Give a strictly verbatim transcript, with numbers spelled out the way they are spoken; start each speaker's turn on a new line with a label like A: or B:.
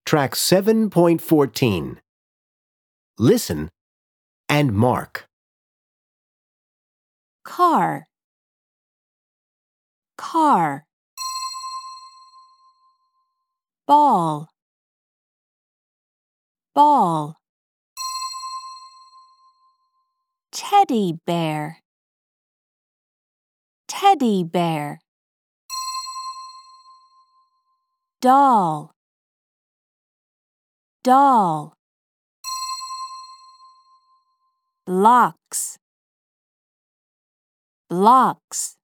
A: Track seven point fourteen. Listen and mark.
B: Car, car. Ball, ball. Teddy bear, teddy bear. Doll, doll. Blocks, blocks.